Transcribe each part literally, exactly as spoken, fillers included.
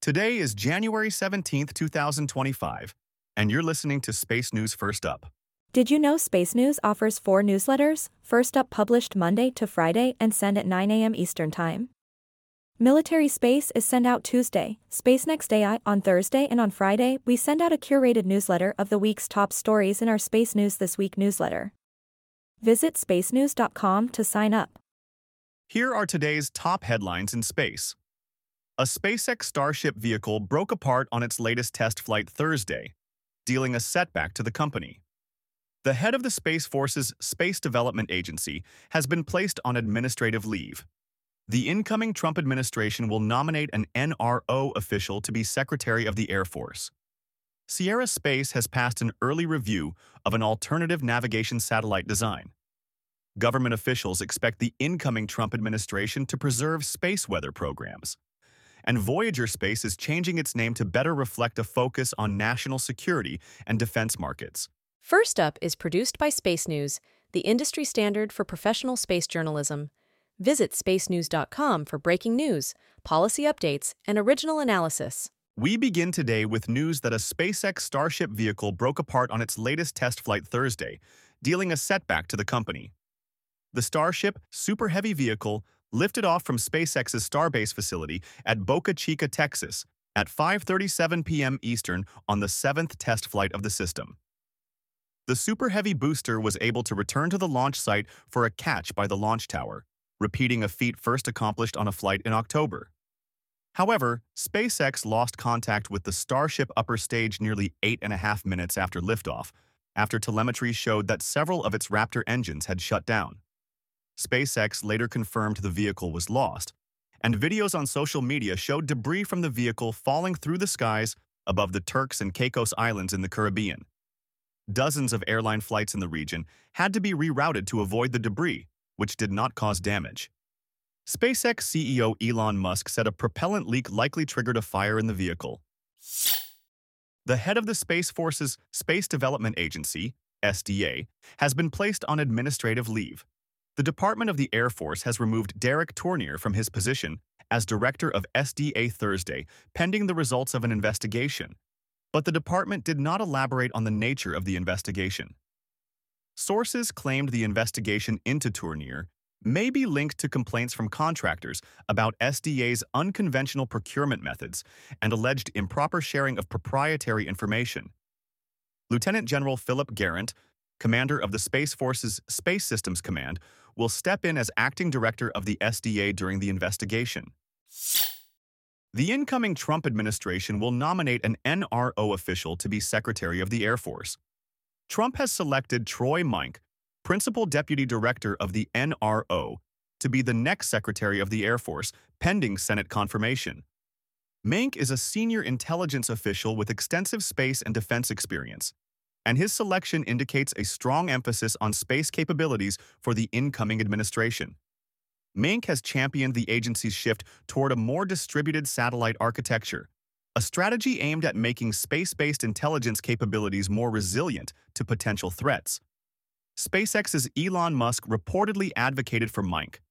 Today is January seventeenth, two thousand twenty-five, and you're listening to Space News First Up. Did you know Space News offers four newsletters, First Up published Monday to Friday and sent at nine a m Eastern Time? Military Space is sent out Tuesday, Space Next A I on Thursday, and on Friday we send out a curated newsletter of the week's top stories in our Space News This Week newsletter. Visit space news dot com to sign up. Here are today's top headlines in space. A SpaceX Starship vehicle broke apart on its latest test flight Thursday, dealing a setback to the company. The head of the Space Force's Space Development Agency has been placed on administrative leave. The incoming Trump administration will nominate an N R O official to be Secretary of the Air Force. Sierra Space has passed an early review of an alternative navigation satellite design. Government officials expect the incoming Trump administration to preserve space weather programs. And Voyager Space is changing its name to better reflect a focus on national security and defense markets. First Up is produced by Space News, the industry standard for professional space journalism. Visit space news dot com for breaking news, policy updates, and original analysis. We begin today with news that a SpaceX Starship vehicle broke apart on its latest test flight Thursday, dealing a setback to the company. The Starship Super Heavy vehicle lifted off from SpaceX's Starbase facility at Boca Chica, Texas, at five thirty-seven p m Eastern on the seventh test flight of the system. The Super Heavy booster was able to return to the launch site for a catch by the launch tower, repeating a feat first accomplished on a flight in October. However, SpaceX lost contact with the Starship upper stage nearly eight and a half minutes after liftoff, after telemetry showed that several of its Raptor engines had shut down. SpaceX later confirmed the vehicle was lost, and videos on social media showed debris from the vehicle falling through the skies above the Turks and Caicos Islands in the Caribbean. Dozens of airline flights in the region had to be rerouted to avoid the debris, which did not cause damage. SpaceX C E O Elon Musk said a propellant leak likely triggered a fire in the vehicle. The head of the Space Force's Space Development Agency, S D A, has been placed on administrative leave. The Department of the Air Force has removed Derek Tournier from his position as director of S D A Thursday, pending the results of an investigation. But the department did not elaborate on the nature of the investigation. Sources claimed the investigation into Tournier may be linked to complaints from contractors about S D A's unconventional procurement methods and alleged improper sharing of proprietary information. Lieutenant General Philip Garant, commander of the Space Force's Space Systems Command, will step in as acting director of the S D A during the investigation. The incoming Trump administration will nominate an N R O official to be Secretary of the Air Force. Trump has selected Troy Mink, Principal Deputy Director of the N R O, to be the next Secretary of the Air Force, pending Senate confirmation. Mink is a senior intelligence official with extensive space and defense experience, and his selection indicates a strong emphasis on space capabilities for the incoming administration. Mink has championed the agency's shift toward a more distributed satellite architecture, a strategy aimed at making space-based intelligence capabilities more resilient to potential threats. SpaceX's Elon Musk reportedly advocated for Mink.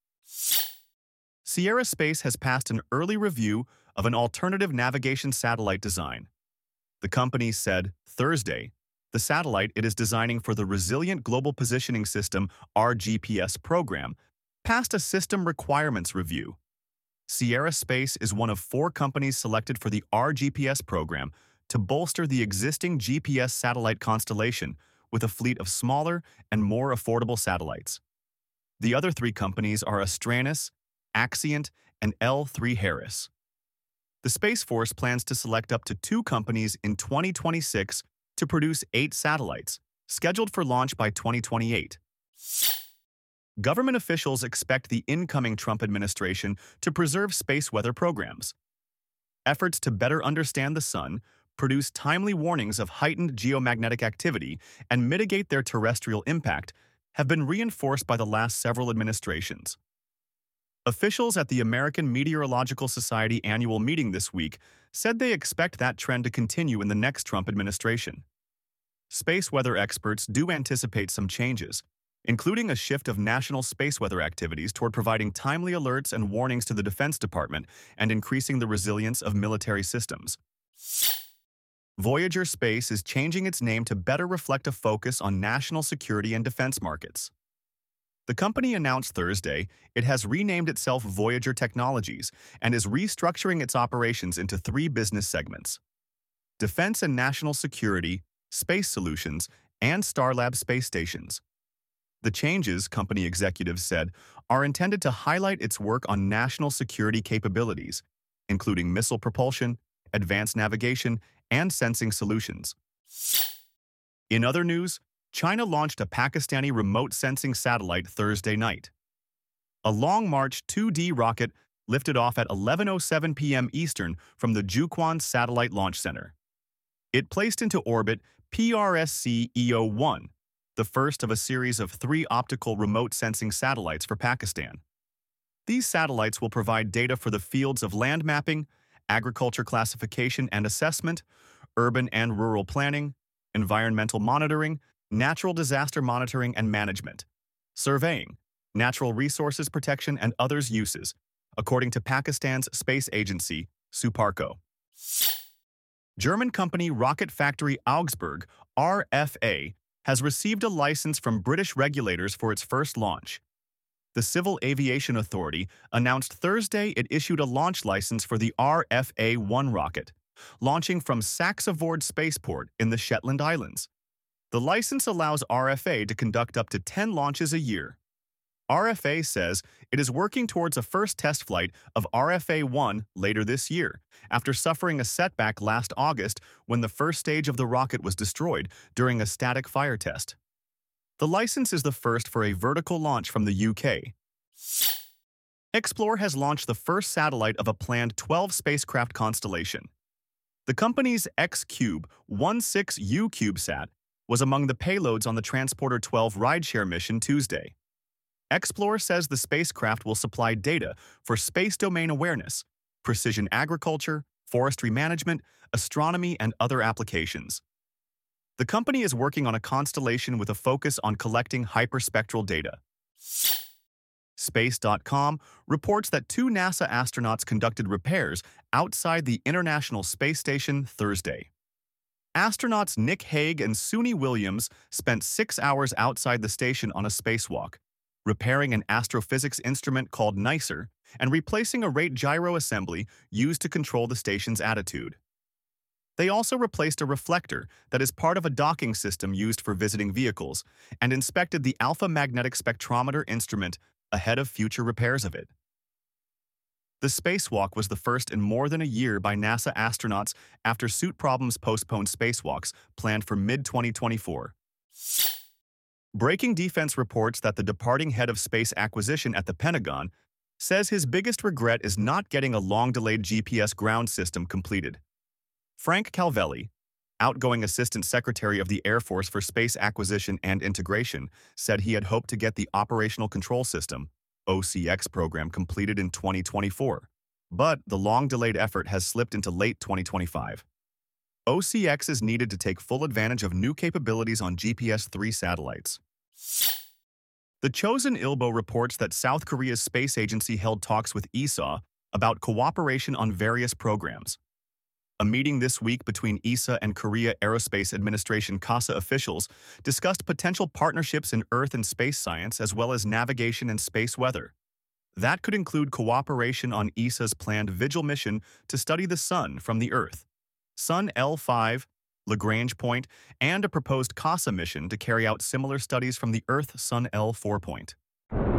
Sierra Space has passed an early review of an alternative navigation satellite design. The company said Thursday the satellite it is designing for the Resilient Global Positioning System R G P S program passed a system requirements review. Sierra Space is one of four companies selected for the R G P S program to bolster the existing G P S satellite constellation with a fleet of smaller and more affordable satellites. The other three companies are Astranis, Axient, and L three Harris. The Space Force plans to select up to two companies in twenty twenty-six to produce eight satellites, scheduled for launch by twenty twenty-eight. Government officials expect the incoming Trump administration to preserve space weather programs. Efforts to better understand the sun, produce timely warnings of heightened geomagnetic activity, and mitigate their terrestrial impact have been reinforced by the last several administrations. Officials at the American Meteorological Society annual meeting this week said they expect that trend to continue in the next Trump administration. Space weather experts do anticipate some changes, including a shift of national space weather activities toward providing timely alerts and warnings to the Defense Department and increasing the resilience of military systems. Voyager Space is changing its name to better reflect a focus on national security and defense markets. The company announced Thursday it has renamed itself Voyager Technologies and is restructuring its operations into three business segments: Defense and National Security, Space Solutions, and Starlab Space Stations. The changes, company executives said, are intended to highlight its work on national security capabilities, including missile propulsion, advanced navigation, and sensing solutions. In other news, China launched a Pakistani remote sensing satellite Thursday night. A Long March two D rocket lifted off at eleven oh seven p m Eastern from the Jiuquan Satellite Launch Center. It placed into orbit P R S C E O one, the first of a series of three optical remote sensing satellites for Pakistan. These satellites will provide data for the fields of land mapping, agriculture classification and assessment, urban and rural planning, environmental monitoring, natural disaster monitoring and management, surveying, natural resources protection and others uses, according to Pakistan's space agency, Suparco. German company Rocket Factory Augsburg, R F A, has received a license from British regulators for its first launch. The Civil Aviation Authority announced Thursday it issued a launch license for the R F A one rocket, launching from Saxavord Spaceport in the Shetland Islands. The license allows R F A to conduct up to ten launches a year. R F A says it is working towards a first test flight of R F A one later this year, after suffering a setback last August when the first stage of the rocket was destroyed during a static fire test. The license is the first for a vertical launch from the U K. Explore has launched the first satellite of a planned twelve spacecraft constellation. The company's X Cube sixteen U CubeSat was among the payloads on the Transporter twelve rideshare mission Tuesday. Explore says the spacecraft will supply data for space domain awareness, precision agriculture, forestry management, astronomy, and other applications. The company is working on a constellation with a focus on collecting hyperspectral data. Space dot com reports that two NASA astronauts conducted repairs outside the International Space Station Thursday. Astronauts Nick Hague and Suni Williams spent six hours outside the station on a spacewalk, repairing an astrophysics instrument called NICER and replacing a rate gyro assembly used to control the station's attitude. They also replaced a reflector that is part of a docking system used for visiting vehicles and inspected the Alpha Magnetic Spectrometer instrument ahead of future repairs of it. The spacewalk was the first in more than a year by NASA astronauts after suit problems postponed spacewalks planned for mid twenty twenty-four. Breaking Defense reports that the departing head of space acquisition at the Pentagon says his biggest regret is not getting a long-delayed G P S ground system completed. Frank Calvelli, outgoing Assistant Secretary of the Air Force for Space Acquisition and Integration, said he had hoped to get the Operational Control System, O C X program completed in twenty twenty-four, but the long-delayed effort has slipped into late twenty twenty-five. O C X is needed to take full advantage of new capabilities on G P S three satellites. The Chosun Ilbo reports that South Korea's space agency held talks with E S A about cooperation on various programs. A meeting this week between E S A and Korea Aerospace Administration KASA officials discussed potential partnerships in Earth and space science as well as navigation and space weather. That could include cooperation on E S A's planned Vigil mission to study the Sun from the Earth, Sun L five, Lagrange point, and a proposed KASA mission to carry out similar studies from the Earth Sun L four point.